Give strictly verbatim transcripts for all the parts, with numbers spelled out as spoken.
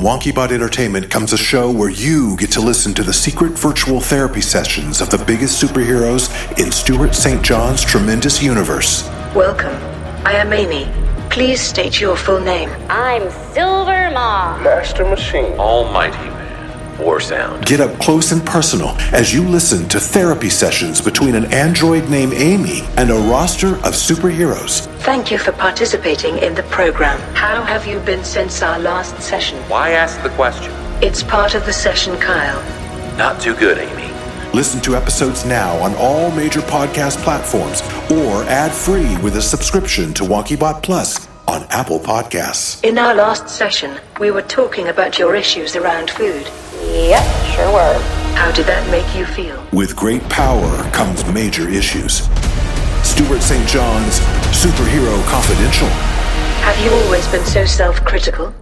WonkyBot Entertainment comes a show where you get to listen to the secret virtual therapy sessions of the biggest superheroes in Stuart Saint John's tremendous universe. Welcome. I am Amy. Please state your full name. I'm Silver Maw. Master Machine. Almighty Man. War Sound. Get up close and personal as you listen to therapy sessions between an android named Amy and a roster of superheroes. Thank you for participating in the program. How have you been since our last session? Why ask the question? It's part of the session, Kyle. Not too good, Amy. Listen to episodes now on all major podcast platforms or ad-free with a subscription to WonkyBot Plus on Apple Podcasts. In our last session, we were talking about your issues around food. Yep, sure were. How did that make you feel? With great power comes major issues. Stuart Saint John's Superhero Confidential. Have you always been so self-critical?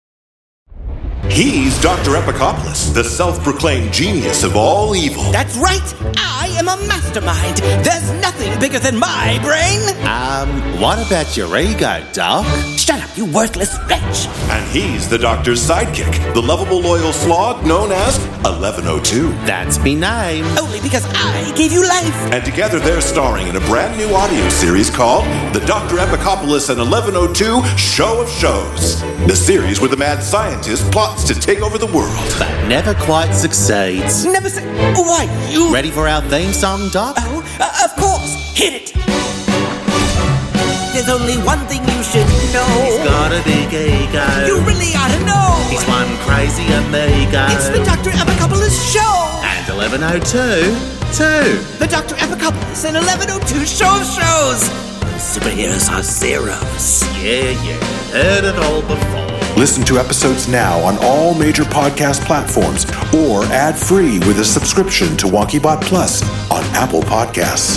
He's Doctor Epicopoulos, the self-proclaimed genius of all evil. That's right! I am a mastermind! There's nothing bigger than my brain! Um, what about your ego, Doc? Shut up, you worthless wretch! And he's the Doctor's sidekick, the lovable loyal slog known as eleven oh two. That's me name. Only because I gave you life! And together they're starring in a brand new audio series called The Doctor Epicopoulos and eleven oh two Show of Shows. The series where the mad scientist plots to take over the world. But never quite succeeds. Never say... Why, you... Ready for our theme song, Doc? Oh, uh, of course! Hit it! There's only one thing you should know. He's got a big ego. You really ought to know. He's one crazy amigo. It's the Doctor Epicopoulos Show. And eleven oh two, too. The Doctor Epicopoulos and eleven oh two Show of Shows. Superheroes are zeros. Yeah, yeah. Heard it all before. Listen to episodes now on all major podcast platforms or ad-free with a subscription to WonkyBot Plus on Apple Podcasts.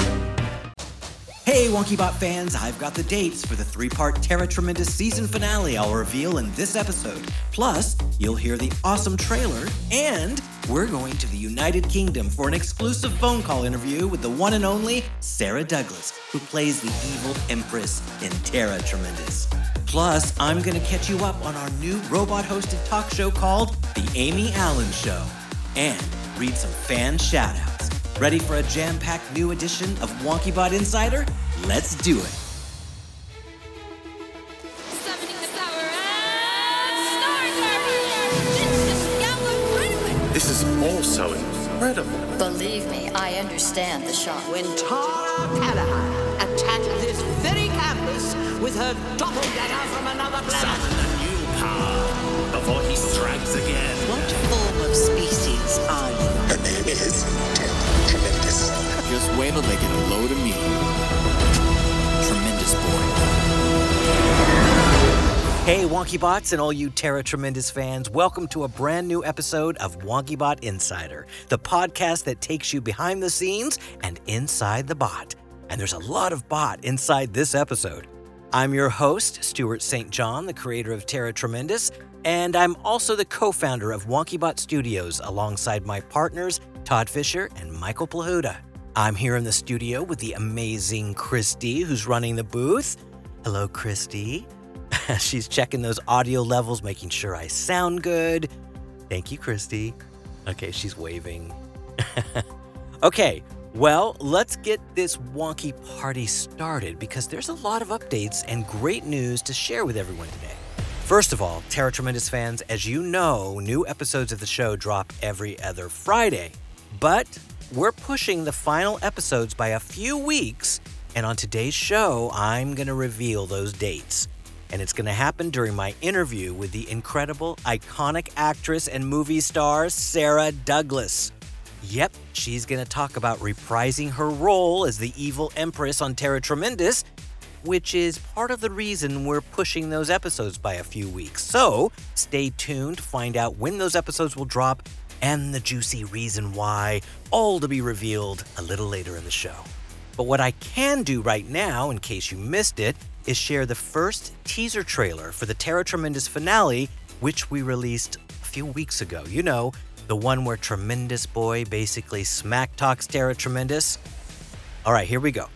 Hey, WonkyBot fans, I've got the dates for the three-part Terra Tremendous season finale I'll reveal in this episode. Plus, you'll hear the awesome trailer, and we're going to the United Kingdom for an exclusive phone call interview with the one and only Sarah Douglas, who plays the evil Empress in Terra Tremendous. Plus, I'm going to catch you up on our new robot-hosted talk show called The Amy Allen Show, and read some fan shout-outs. Ready for a jam-packed new edition of WonkyBot Insider? Let's do it. This is all so incredible. Believe me, I understand the shock. When Tara Callahan attacked this very campus with her doppelganger from another planet. Summon a new power before he strikes again. What form of species are you? Her name is Terra Tremendous. Just wait till they get a load of me. Tremendous boy. Hey, WonkyBots and all you Terra Tremendous fans, welcome to a brand new episode of WonkyBot Insider, the podcast that takes you behind the scenes and inside the bot. And there's a lot of bot inside this episode. I'm your host, Stuart Saint John, the creator of Terra Tremendous, and I'm also the co-founder of WonkyBot Studios alongside my partners, Todd Fisher and Michael Plahuta. I'm here in the studio with the amazing Christy, who's running the booth. Hello, Christy. She's checking those audio levels, making sure I sound good. Thank you, Christy. Okay, she's waving. Okay, well, let's get this wonky party started because there's a lot of updates and great news to share with everyone today. First of all, Terra Tremendous fans, as you know, new episodes of the show drop every other Friday. But we're pushing the final episodes by a few weeks, and on today's show, I'm going to reveal those dates. And it's going to happen during my interview with the incredible, iconic actress and movie star, Sarah Douglas. Yep, she's going to talk about reprising her role as the evil Empress on Terra Tremendous, which is part of the reason we're pushing those episodes by a few weeks. So stay tuned to find out when those episodes will drop and the juicy reason why, all to be revealed a little later in the show. But what I can do right now, in case you missed it, is share the first teaser trailer for the Terra Tremendous finale, which we released a few weeks ago. You know, the one where Tremendous Boy basically smack talks Terra Tremendous. All right, here we go.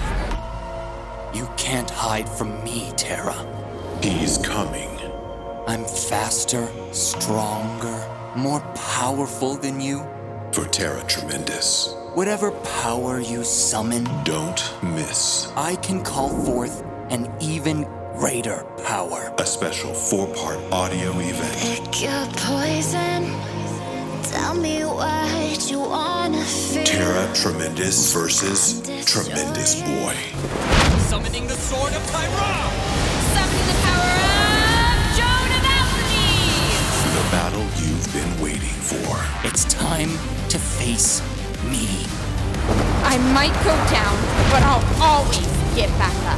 You can't hide from me, Terra. He's coming. I I'm faster, stronger, more powerful than you? For Terra Tremendous. Whatever power you summon, don't miss. I can call forth an even greater power. A special four-part audio event. Pick your poison. Tell me what you wanna feel. Terra Tremendous versus Tremendous Boy. Summoning the Sword of Tyra! Summoning the power of Joan of Alchemy! The battle you've been waiting for. It's time to face me. I might go down, but I'll always get back up.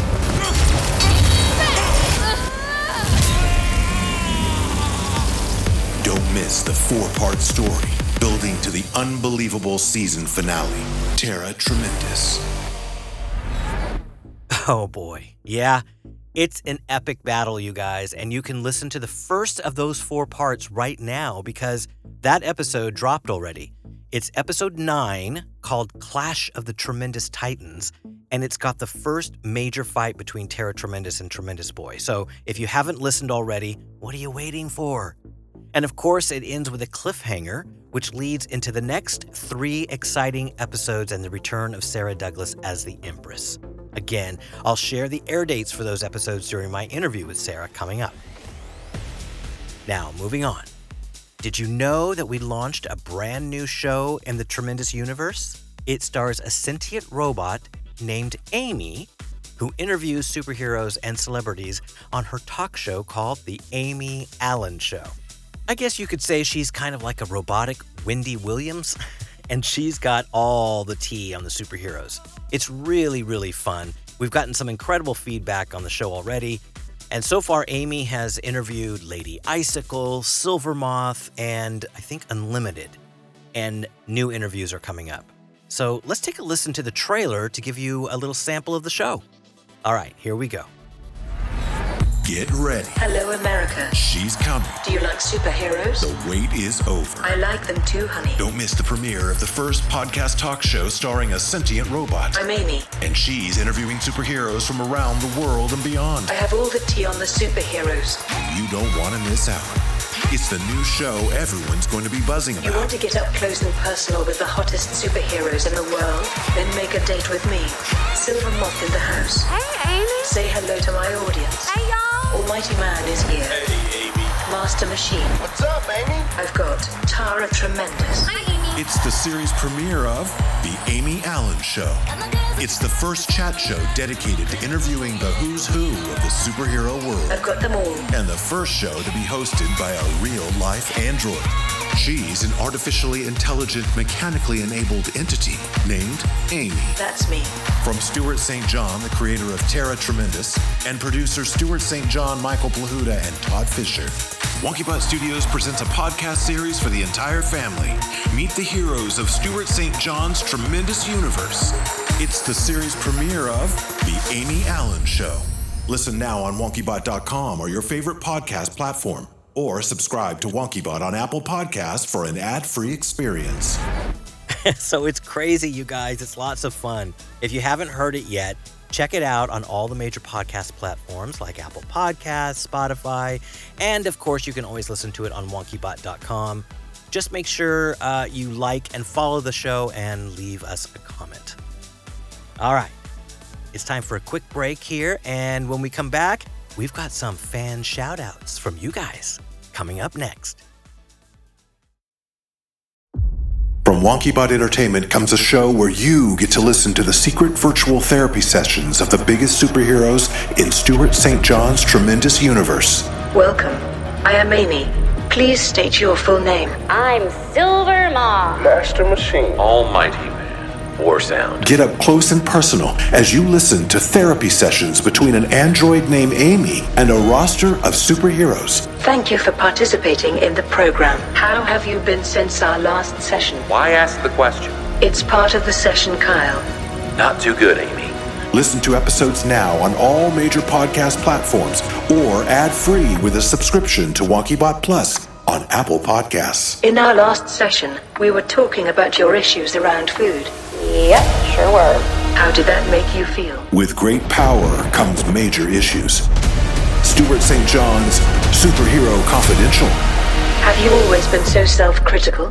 Don't miss the four-part story, building to the unbelievable season finale, Terra Tremendous. Oh boy, yeah, it's an epic battle, you guys, and you can listen to the first of those four parts right now because that episode dropped already. It's episode nine, called Clash of the Tremendous Titans, and it's got the first major fight between Terra Tremendous and Tremendous Boy. So if you haven't listened already, what are you waiting for? And of course, it ends with a cliffhanger, which leads into the next three exciting episodes and the return of Sarah Douglas as the Empress. Again, I'll share the air dates for those episodes during my interview with Sarah coming up. Now, moving on. Did you know that we launched a brand new show in the Tremendous Universe? It stars a sentient robot named Amy, who interviews superheroes and celebrities on her talk show called The Amy Allen Show. I guess you could say she's kind of like a robotic Wendy Williams, and she's got all the tea on the superheroes. It's really, really fun. We've gotten some incredible feedback on the show already, and so far Amy has interviewed Lady Icicle, Silvermoth, and I think Unlimited, and new interviews are coming up. So let's take a listen to the trailer to give you a little sample of the show. All right, here we go. Get ready. Hello, America. She's coming. Do you like superheroes? The wait is over. I like them too, honey. Don't miss the premiere of the first podcast talk show starring a sentient robot. I'm Amy. And she's interviewing superheroes from around the world and beyond. I have all the tea on the superheroes. You don't want to miss out. It's the new show everyone's going to be buzzing about. You want to get up close and personal with the hottest superheroes in the world? Then make a date with me. Silvermoth in the house. Hey, Amy. Say hello to my audience. Hey, y'all. Almighty Man is here. Hey, Amy. Master Machine. What's up, Amy? I've got Tara Tremendous. Hi, Amy. It's the series premiere of The Amy Allen Show. It's the first chat show dedicated to interviewing the who's who of the superhero world. I've got them all. And the first show to be hosted by a real-life android. She's an artificially intelligent, mechanically enabled entity named Amy. That's me. From Stuart Saint John, the creator of Terra Tremendous, and producer Stuart Saint John, Michael Plahuta, and Todd Fisher, WonkyBot Studios presents a podcast series for the entire family. Meet the heroes of Stuart Saint John's Tremendous Universe. It's the series premiere of The Amy Allen Show. Listen now on WonkyBot dot com or your favorite podcast platform. Or subscribe to WonkyBot on Apple Podcasts for an ad-free experience. So it's crazy, you guys. It's lots of fun. If you haven't heard it yet, check it out on all the major podcast platforms like Apple Podcasts, Spotify, and of course, you can always listen to it on WonkyBot dot com. Just make sure uh, you like and follow the show and leave us a comment. All right, it's time for a quick break here, and when we come back, we've got some fan shout-outs from you guys coming up next. From WonkyBot Entertainment comes a show where you get to listen to the secret virtual therapy sessions of the biggest superheroes in Stuart Saint John's Tremendous Universe. Welcome. I am Amy. Please state your full name. I'm Silvermoth. Master Machine. Almighty Man. War Sound. Get up close and personal as you listen to therapy sessions between an android named Amy and a roster of superheroes. Thank you for participating in the program. How have you been since our last session? Why ask the question? It's part of the session, Kyle. Not too good, Amy. Listen to episodes now on all major podcast platforms or ad-free with a subscription to WonkyBot Plus on Apple Podcasts. In our last session, we were talking about your issues around food. Yep, sure were. How did that make you feel? With great power comes major issues. Stuart Saint John's Superhero Confidential. Have you always been so self-critical?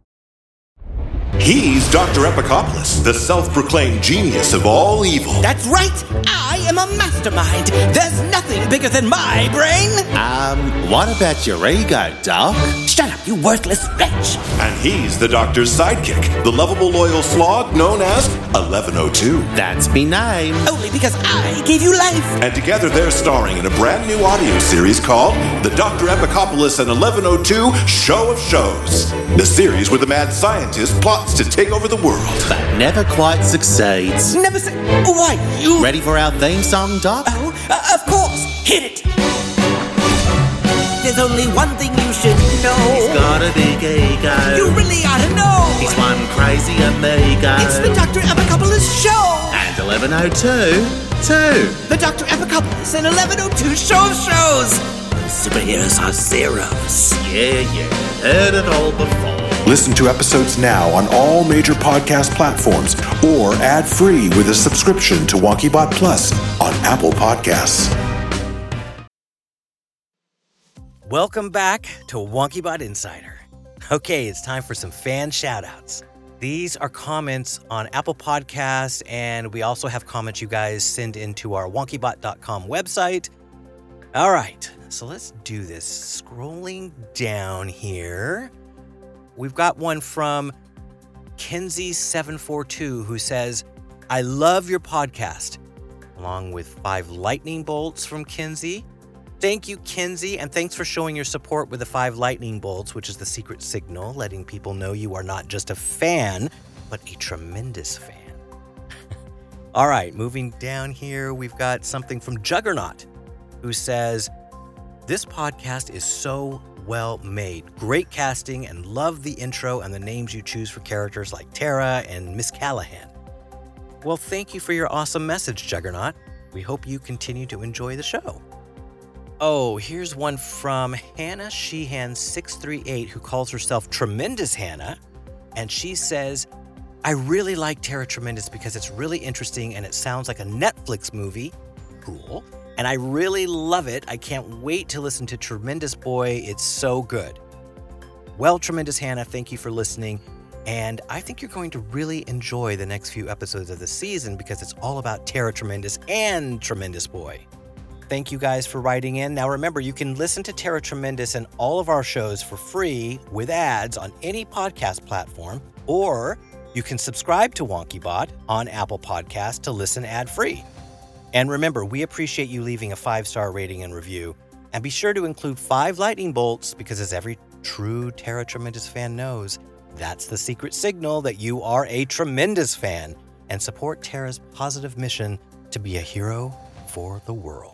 He's Doctor Epicopoulos, the self-proclaimed genius of all evil. That's right! I am a mastermind! There's nothing bigger than my brain! Um, what about your ego, Doc? Shut up, you worthless wretch! And he's the Doctor's sidekick, the lovable loyal slog known as eleven oh two. That's me name. Only because I gave you life! And together they're starring in a brand new audio series called The Doctor Epicopoulos and eleven oh two Show of Shows. The series where the mad scientist plots to take over the world. But never quite succeeds. Never su- Why, you... Ready for our theme song, Doc? Oh, uh, of course! Hit it! There's only one thing you should know. He's got a big ego. You really ought to know. He's one crazy amigo. It's the Doctor Epicopoulos Show. And eleven oh two, too. The Doctor Epicopoulos and eleven oh two Show of Shows. Superheroes are zeros. Yeah, yeah. Heard it all before. Listen to episodes now on all major podcast platforms or ad-free with a subscription to WonkyBot Plus on Apple Podcasts. Welcome back to WonkyBot Insider. Okay, it's time for some fan shoutouts. These are comments on Apple Podcasts, and we also have comments you guys send into our wonky bot dot com website. All right, so let's do this. Scrolling down here, we've got one from Kenzie seven four two who says, I love your podcast, along with five lightning bolts from Kenzie. Thank you, Kenzie, and thanks for showing your support with the five lightning bolts, which is the secret signal, letting people know you are not just a fan, but a tremendous fan. All right, moving down here, we've got something from Juggernaut, who says, this podcast is so well made. Great casting, and love the intro and the names you choose for characters like Tara and Miss Callahan. Well, thank you for your awesome message, Juggernaut. We hope you continue to enjoy the show. Oh, here's one from Hannah Sheehan six three eight, who calls herself Tremendous Hannah, and she says, I really like Tara Tremendous because it's really interesting and it sounds like a Netflix movie. Cool. And I really love it. I can't wait to listen to Tremendous Boy. It's so good. Well, Tremendous Hannah, thank you for listening. And I think you're going to really enjoy the next few episodes of the season because it's all about Tara Tremendous and Tremendous Boy. Thank you guys for writing in. Now remember, you can listen to Tara Tremendous and all of our shows for free with ads on any podcast platform, or you can subscribe to WonkyBot on Apple Podcasts to listen ad-free. And remember, we appreciate you leaving a five-star rating and review. And be sure to include five lightning bolts because, as every true Tara Tremendous fan knows, that's the secret signal that you are a tremendous fan and support Tara's positive mission to be a hero for the world.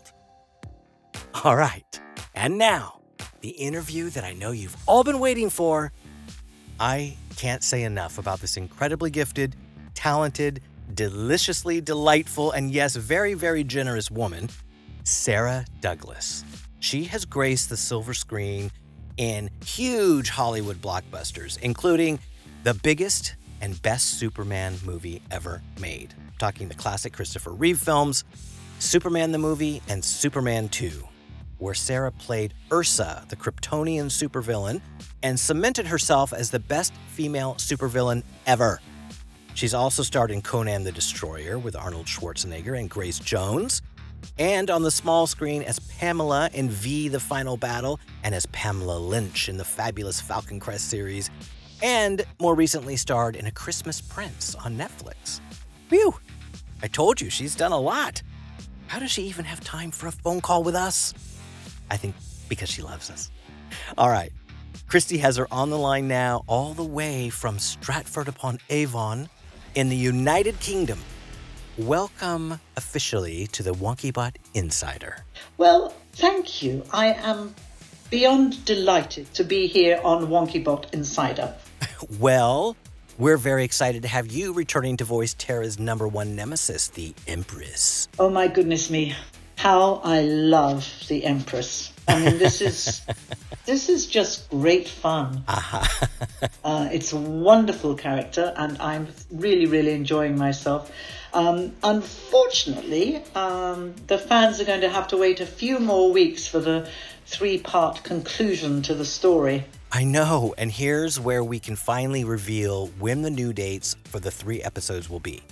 All right, and now, the interview that I know you've all been waiting for. I can't say enough about this incredibly gifted, talented, deliciously delightful, and yes, very, very generous woman, Sarah Douglas. She has graced the silver screen in huge Hollywood blockbusters, including the biggest and best Superman movie ever made. I'm talking the classic Christopher Reeve films, Superman the movie, and Superman two, where Sarah played Ursa, the Kryptonian supervillain, and cemented herself as the best female supervillain ever. She's also starred in Conan the Destroyer with Arnold Schwarzenegger and Grace Jones, and on the small screen as Pamela in V, The Final Battle, and as Pamela Lynch in the fabulous Falcon Crest series, and more recently starred in A Christmas Prince on Netflix. Phew! I told you, she's done a lot. How does she even have time for a phone call with us? I think because she loves us. All right. Christy has her on the line now, all the way from Stratford-upon-Avon in the United Kingdom. Welcome officially to the WonkyBot Insider. Well, thank you. I am beyond delighted to be here on WonkyBot Insider. Well, we're very excited to have you returning to voice Tara's number one nemesis, the Empress. Oh my goodness me. How I love the Empress. I mean, this is this is just great fun. Uh-huh. uh, it's a wonderful character, and I'm really, really enjoying myself. Um, unfortunately, um, the fans are going to have to wait a few more weeks for the three-part conclusion to the story. I know, and here's where we can finally reveal when the new dates for the three episodes will be.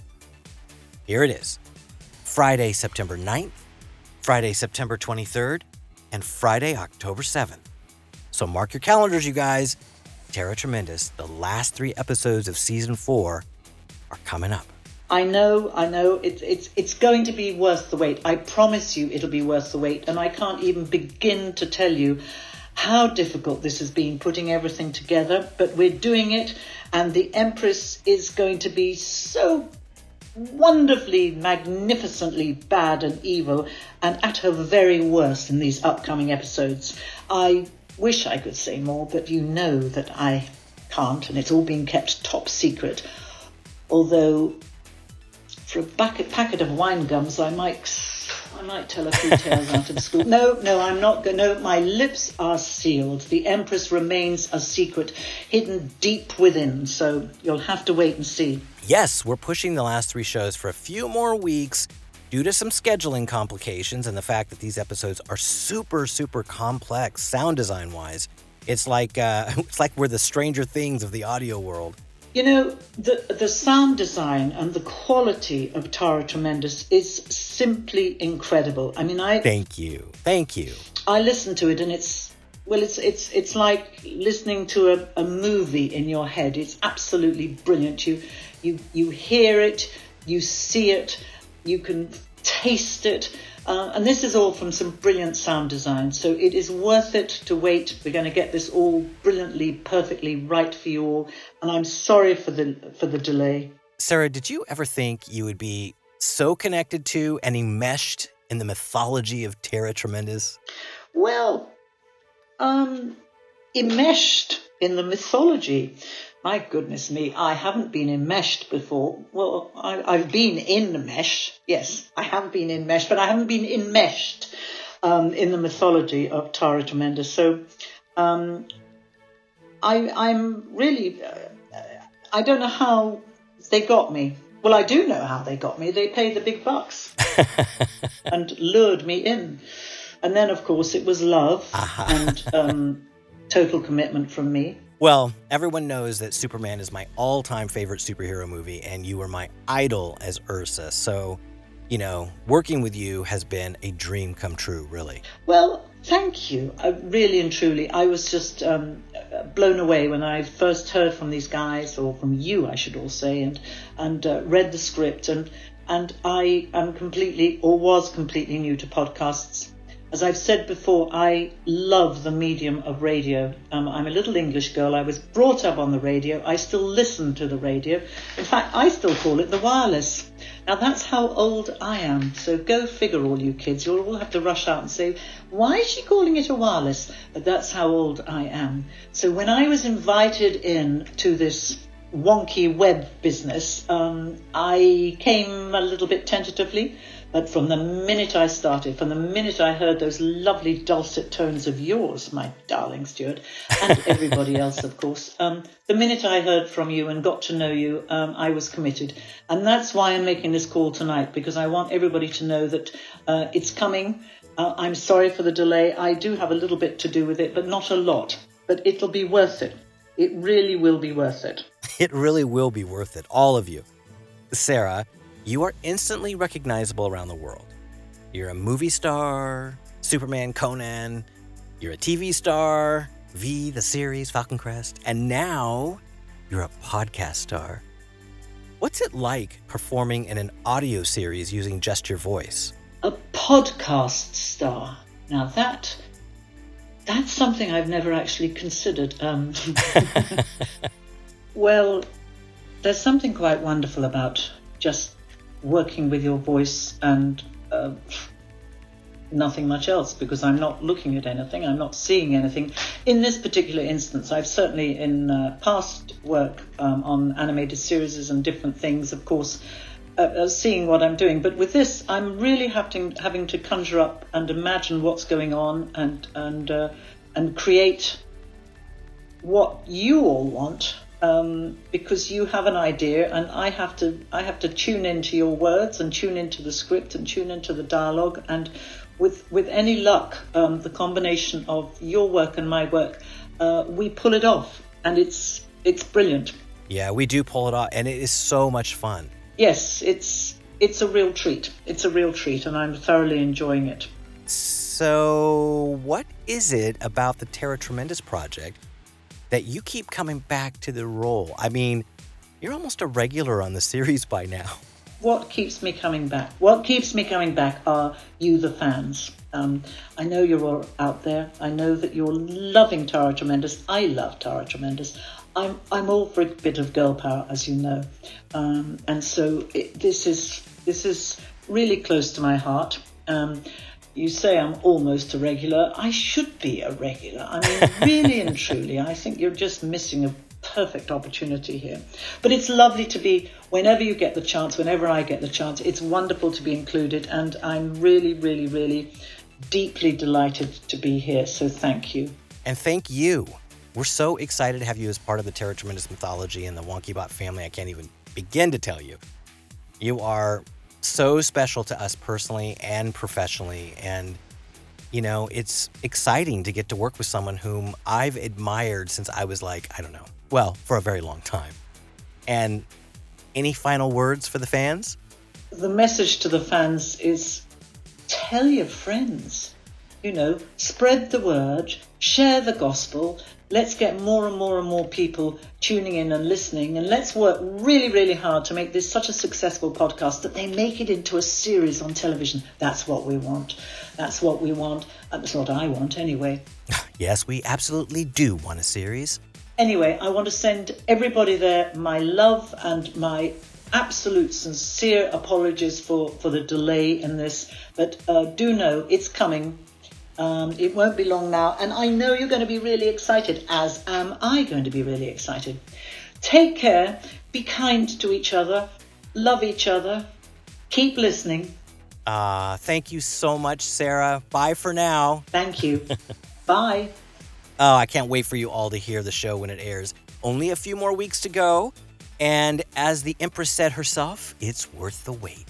Here it is. Friday, September ninth, Friday, September twenty-third, and Friday, October seventh. So mark your calendars, you guys. Tara Tremendous, the last three episodes of season four are coming up. I know, I know, it's it's it's going to be worth the wait. I promise you it'll be worth the wait. And I can't even begin to tell you how difficult this has been, putting everything together. But we're doing it, and the Empress is going to be so wonderfully, magnificently bad and evil, and at her very worst in these upcoming episodes. I wish I could say more, but you know that I can't, and it's all been kept top secret. Although, for a packet, packet of wine gums, I might, I might tell a few tales out of school. No, no, I'm not going. No, my lips are sealed. The Empress remains a secret, hidden deep within. So you'll have to wait and see. Yes, we're pushing the last three shows for a few more weeks due to some scheduling complications and the fact that these episodes are super, super complex sound design-wise. It's like uh, it's like we're the Stranger Things of the audio world. You know, the the sound design and the quality of Tara Tremendous is simply incredible. I mean, I thank you, thank you. I listen to it, and it's well, it's it's it's like listening to a, a movie in your head. It's absolutely brilliant. You you you hear it, you see it, you can taste it. Uh, and this is all from some brilliant sound design. So it is worth it to wait. We're going to get this all brilliantly, perfectly right for you all. And I'm sorry for the for the delay. Sarah, did you ever think you would be so connected to and enmeshed in the mythology of Tara Tremendous? Well, um, enmeshed in the mythology. My goodness me, I haven't been enmeshed before. Well, I, I've been in mesh. Yes, I have been enmeshed, but I haven't been enmeshed um, in the mythology of Tara Tremendous. So um, I, I'm really, uh, I don't know how they got me. Well, I do know how they got me. They paid the big bucks and lured me in. And then, of course, it was love uh-huh. and um, total commitment from me. Well, everyone knows that Superman is my all-time favorite superhero movie, and you were my idol as Ursa. So, you know, working with you has been a dream come true, really. Well, thank you. I, really and truly, I was just um, blown away when I first heard from these guys, or from you, I should all say, and and uh, read the script. And and I am completely, or was completely new to podcasts. As I've said before, I love the medium of radio. Um, I'm a little English girl. I was brought up on the radio. I still listen to the radio. In fact, I still call it the wireless. Now, that's how old I am. So go figure, all you kids. You'll all have to rush out and say, why is she calling it a wireless? But that's how old I am. So when I was invited in to this wonky web business, um, I came a little bit tentatively. But from the minute I started, from the minute I heard those lovely dulcet tones of yours, my darling Stuart, and everybody else, of course, um, the minute I heard from you and got to know you, um, I was committed. And that's why I'm making this call tonight, because I want everybody to know that uh, it's coming. Uh, I'm sorry for the delay. I do have a little bit to do with it, but not a lot. But it'll be worth it. It really will be worth it. It really will be worth it, all of you. Sarah, you are instantly recognizable around the world. You're a movie star, Superman, Conan. You're a T V star, V, the series, Falcon Crest. And now you're a podcast star. What's it like performing in an audio series using just your voice? A podcast star. Now that, that's something I've never actually considered. Um, well, there's something quite wonderful about just working with your voice and uh, nothing much else, because I'm not looking at anything, I'm not seeing anything. In this particular instance, I've certainly in uh, past work um, on animated series and different things, of course, uh, seeing what I'm doing. But with this, I'm really having having to conjure up and imagine what's going on and and uh, and create what you all want, um, because you have an idea, and I have to I have to tune into your words and tune into the script and tune into the dialogue, and with with any luck, um, the combination of your work and my work, uh, we pull it off, and it's it's brilliant. Yeah, we do pull it off, and it is so much fun. Yes, it's it's a real treat. It's a real treat, and I'm thoroughly enjoying it. So, what is it about the Tara Tremendous project that you keep coming back to the role? I mean, you're almost a regular on the series by now. What keeps me coming back? What keeps me coming back are you, the fans. Um, I know you're all out there. I know that you're loving Tara Tremendous. I love Tara Tremendous. I'm I'm all for a bit of girl power, as you know, um, and so it, this is this is really close to my heart. Um, you say I'm almost a regular. I should be a regular. I mean, really and truly, I think you're just missing a perfect opportunity here. But it's lovely to be, whenever you get the chance, whenever I get the chance, it's wonderful to be included, and I'm really, really, really deeply delighted to be here. So thank you. And thank you. We're so excited to have you as part of the Tara Tremendous mythology and the WonkyBot family. I can't even begin to tell you. You are so special to us personally and professionally. And, you know, it's exciting to get to work with someone whom I've admired since I was like, I don't know, well, for a very long time. And any final words for the fans? The message to the fans is tell your friends, you know, spread the word, share the gospel. Let's get more and more and more people tuning in and listening, and let's work really, really hard to make this such a successful podcast that they make it into a series on television. That's what we want. That's what we want. That's what I want anyway. Yes, we absolutely do want a series. Anyway, I want to send everybody there my love and my absolute sincere apologies for, for the delay in this, but uh, do know it's coming. Um, it won't be long now, and I know you're going to be really excited, as am I going to be really excited. Take care, be kind to each other, love each other, keep listening. Uh, thank you so much, Sarah. Bye for now. Thank you. Bye. Oh, I can't wait for you all to hear the show when it airs. Only a few more weeks to go, and as the Empress said herself, it's worth the wait.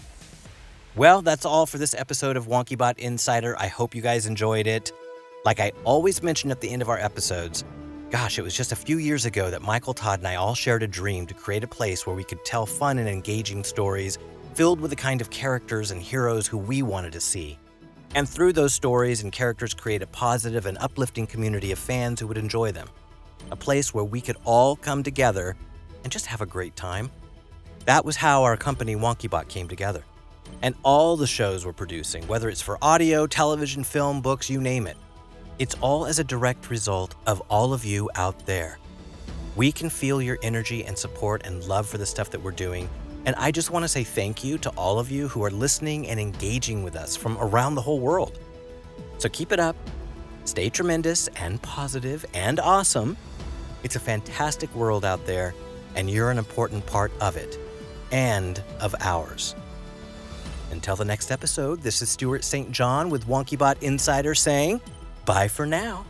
Well, that's all for this episode of WonkyBot Insider. I hope you guys enjoyed it. Like I always mention at the end of our episodes, gosh, it was just a few years ago that Michael Todd and I all shared a dream to create a place where we could tell fun and engaging stories filled with the kind of characters and heroes who we wanted to see. And through those stories and characters, create a positive and uplifting community of fans who would enjoy them. A place where we could all come together and just have a great time. That was how our company WonkyBot came together. And all the shows we're producing, whether it's for audio, television, film, books, you name it, it's all as a direct result of all of you out there. We can feel your energy and support and love for the stuff that we're doing. And I just want to say thank you to all of you who are listening and engaging with us from around the whole world. So keep it up, stay tremendous and positive and awesome. It's a fantastic world out there, and you're an important part of it and of ours. Until the next episode, this is Stuart Saint John with WonkyBot Insider saying bye for now.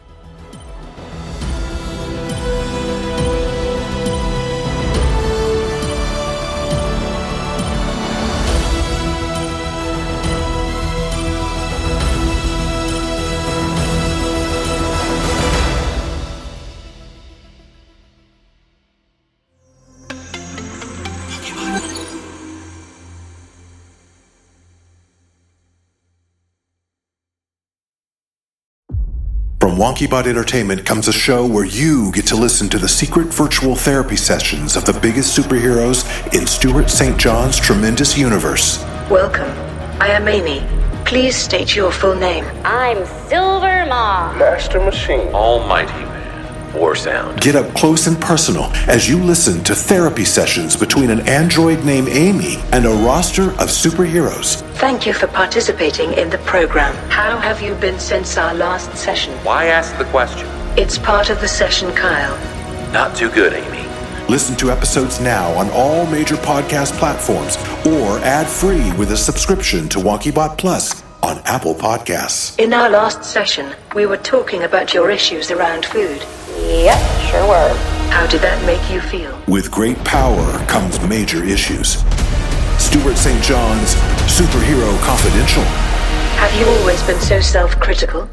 From WonkyBot Entertainment comes a show where you get to listen to the secret virtual therapy sessions of the biggest superheroes in Stuart Saint John's tremendous universe. Welcome. I am Amy. Please state your full name. I'm Silver Mom. Master Machine. Almighty Man. War Sound. Get up close and personal as you listen to therapy sessions between an android named Amy and a roster of superheroes. Thank you for participating in the program. How have you been since our last session? Why ask the question? It's part of the session, Kyle. Not too good, Amy. Listen to episodes now on all major podcast platforms or ad-free with a subscription to WonkyBot Plus on Apple Podcasts. In our last session, we were talking about your issues around food. Yep, sure were. How did that make you feel? With great power comes major issues. Stuart Saint John's Superhero Confidential. Have you always been so self-critical?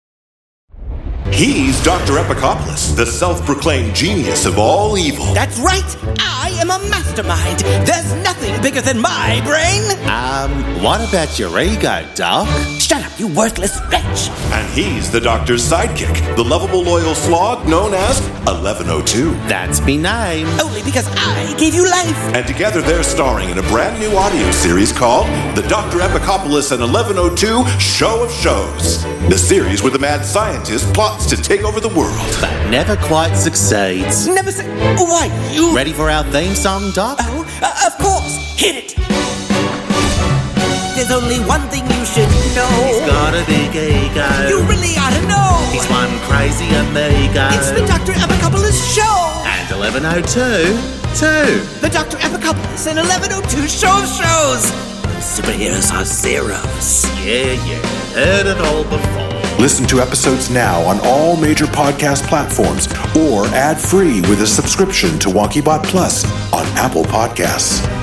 He's Doctor Epicopoulos, the self-proclaimed genius of all evil. That's right! I am a mastermind! There's nothing bigger than my brain! Um, what about your ego, Doc? Shut up, you worthless wretch! And he's the Doctor's sidekick, the lovable loyal slog known as eleven oh two. That's me name. Only because I gave you life! And together they're starring in a brand new audio series called The Doctor Epicopoulos and eleven oh two Show of Shows. The series where the mad scientist plots to take over the world. But never quite succeeds. Never su- Why, you... Ready for our theme song, Doc? Oh, uh, of course! Hit it! There's only one thing you should know. He's got a big ego. You really ought to know. He's one crazy amigo. It's the Doctor Epicopoulos Show. And eleven oh two, too. The Doctor Epicopoulos and eleven oh two Show of Shows. Superheroes are zeros. Yeah, yeah. Heard it all before. Listen to episodes now on all major podcast platforms or ad-free with a subscription to WonkyBot Plus on Apple Podcasts.